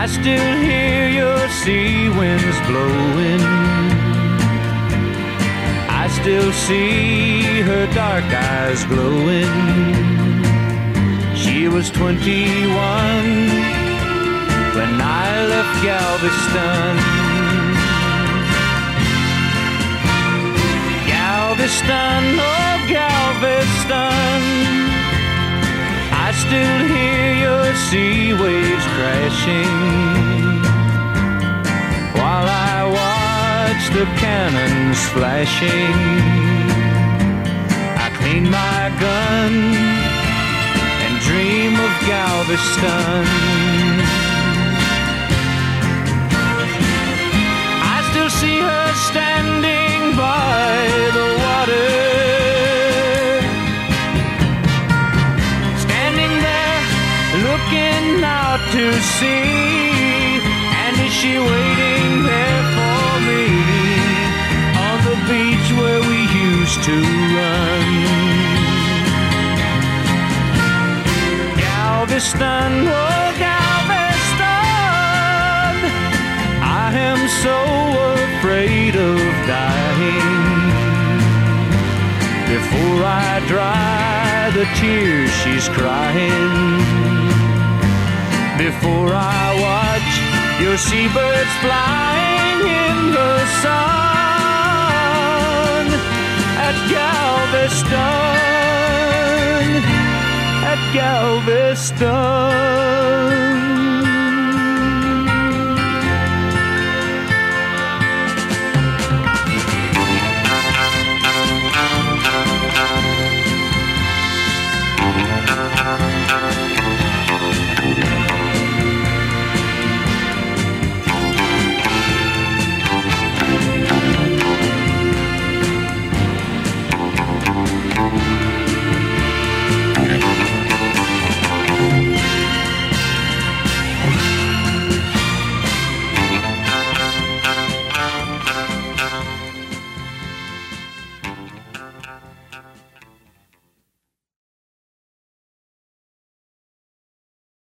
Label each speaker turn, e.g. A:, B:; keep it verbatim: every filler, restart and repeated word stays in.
A: I still hear your sea winds blowing. I still see her dark eyes glowing. She was twenty-one when I left Galveston. Galveston, oh Galveston, I still hear your sea waves crashing while I watch the cannons flashing. I clean my gun and dream of Galveston. I still see her standing by the water, standing there looking out to sea. And is she waiting there for me on the beach where we used to run? Galveston, oh Galveston, I am so afraid of dying. Before I dry the tears she's crying, before I watch your seabirds flying in the sun at Galveston, at Galveston.